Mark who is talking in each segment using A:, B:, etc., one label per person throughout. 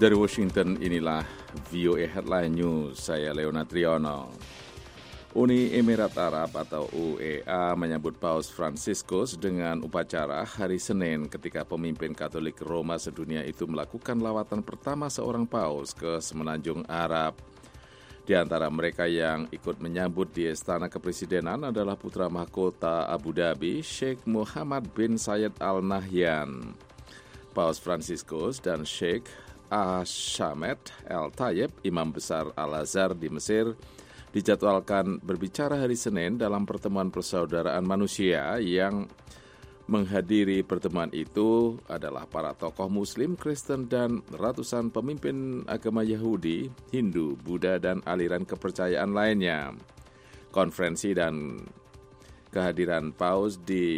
A: Dari Washington, inilah VOA Headline News. Saya Leonard Triono. Uni Emirat Arab atau UEA menyambut Paus Franciscus dengan upacara hari Senin ketika pemimpin Katolik Roma sedunia itu melakukan lawatan pertama seorang paus ke Semenanjung Arab. Di antara mereka yang ikut menyambut di Istana Kepresidenan adalah putra mahkota Abu Dhabi, Sheikh Muhammad bin Zayed Al Nahyan. Paus Franciscus dan Sheikh Shamed El-Tayeb, Imam Besar Al-Azhar di Mesir, dijadwalkan berbicara hari Senin dalam pertemuan persaudaraan manusia. Yang menghadiri pertemuan itu adalah para tokoh Muslim, Kristen, dan ratusan pemimpin agama Yahudi, Hindu, Buddha, dan aliran kepercayaan lainnya. Konferensi dan kehadiran Paus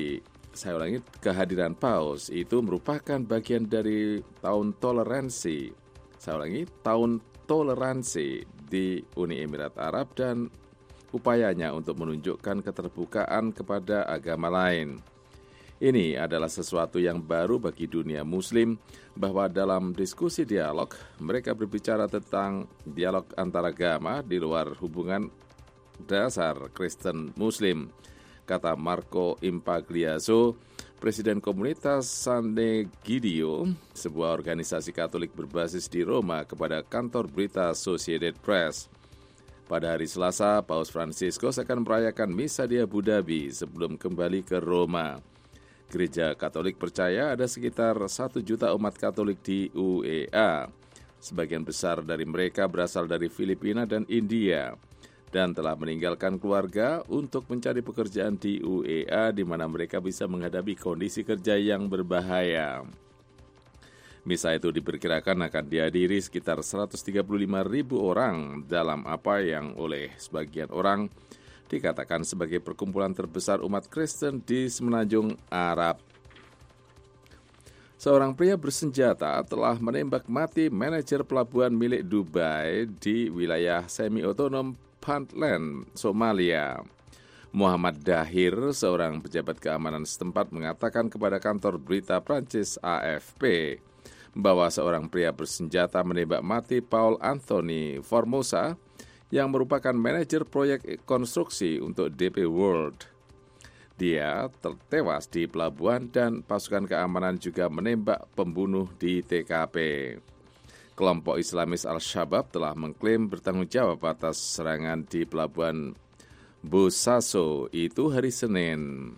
A: kehadiran Paus itu merupakan bagian dari tahun toleransi. Tahun toleransi di Uni Emirat Arab dan upayanya untuk menunjukkan keterbukaan kepada agama lain. Ini adalah sesuatu yang baru bagi dunia Muslim, bahwa dalam diskusi dialog, mereka berbicara tentang dialog antaragama di luar hubungan dasar Kristen Muslim, kata Marco Impagliazzo, Presiden Komunitas Sant'Egidio, sebuah organisasi Katolik berbasis di Roma, kepada kantor berita Associated Press. Pada hari Selasa, Paus Franciscus akan merayakan misa di Abu Dhabi sebelum kembali ke Roma. Gereja Katolik percaya ada sekitar 1 juta umat Katolik di UEA. Sebagian besar dari mereka berasal dari Filipina dan India, dan telah meninggalkan keluarga untuk mencari pekerjaan di UEA, di mana mereka bisa menghadapi kondisi kerja yang berbahaya. Misa itu diperkirakan akan dihadiri sekitar 135.000 orang dalam apa yang oleh sebagian orang dikatakan sebagai perkumpulan terbesar umat Kristen di Semenanjung Arab. Seorang pria bersenjata telah menembak mati manajer pelabuhan milik Dubai di wilayah semi-otonom Puntland, Somalia. Muhammad Dahir, seorang pejabat keamanan setempat, mengatakan kepada kantor berita Prancis AFP bahwa seorang pria bersenjata menembak mati Paul Anthony Formosa yang merupakan manajer proyek konstruksi untuk DP World. Dia tewas di pelabuhan dan pasukan keamanan juga menembak pembunuh di TKP. Kelompok Islamis Al-Shabaab telah mengklaim bertanggung jawab atas serangan di pelabuhan Bosaso itu hari Senin.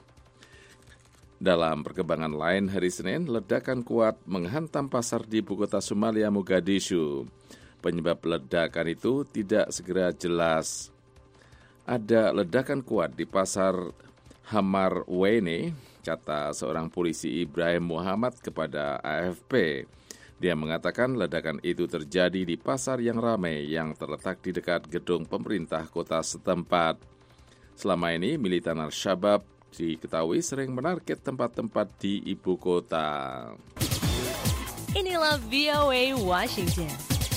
A: Dalam perkembangan lain, hari Senin, ledakan kuat menghantam pasar di ibu kota Somalia, Mogadishu. Penyebab ledakan itu tidak segera jelas. Ada ledakan kuat di pasar Hamarweyne, kata seorang polisi Ibrahim Muhammad kepada AFP. Dia mengatakan ledakan itu terjadi di pasar yang ramai yang terletak di dekat gedung pemerintah kota setempat. Selama ini, militan Al-Shabaab diketahui sering menarget tempat-tempat di ibu kota.
B: Inilah VOA Washington.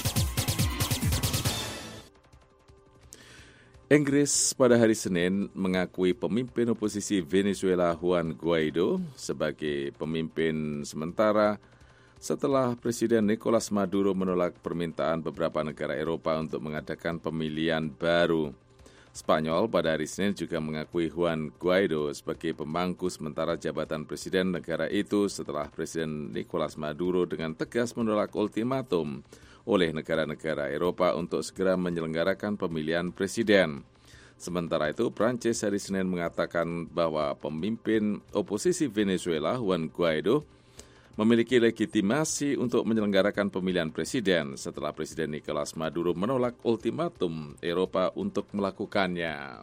A: Inggris pada hari Senin mengakui pemimpin oposisi Venezuela Juan Guaido sebagai pemimpin sementara setelah Presiden Nicolas Maduro menolak permintaan beberapa negara Eropa untuk mengadakan pemilihan baru. Spanyol pada hari Senin juga mengakui Juan Guaido sebagai pemangku sementara jabatan presiden negara itu setelah Presiden Nicolas Maduro dengan tegas menolak ultimatum oleh negara-negara Eropa untuk segera menyelenggarakan pemilihan presiden. Sementara itu, Prancis hari Senin mengatakan bahwa pemimpin oposisi Venezuela Juan Guaido memiliki legitimasi untuk menyelenggarakan pemilihan presiden setelah Presiden Nicolas Maduro menolak ultimatum Eropa untuk melakukannya.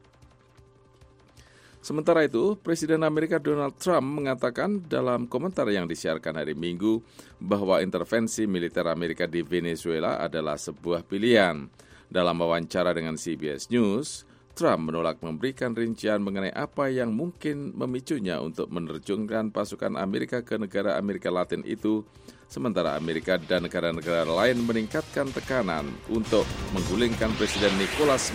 A: Sementara itu, Presiden Amerika Donald Trump mengatakan dalam komentar yang disiarkan hari Minggu bahwa intervensi militer Amerika di Venezuela adalah sebuah pilihan. Dalam wawancara dengan CBS News, Trump menolak memberikan rincian mengenai apa yang mungkin memicunya untuk menerjunkan pasukan Amerika ke negara Amerika Latin itu, sementara Amerika dan negara-negara lain meningkatkan tekanan untuk menggulingkan Presiden Nicolas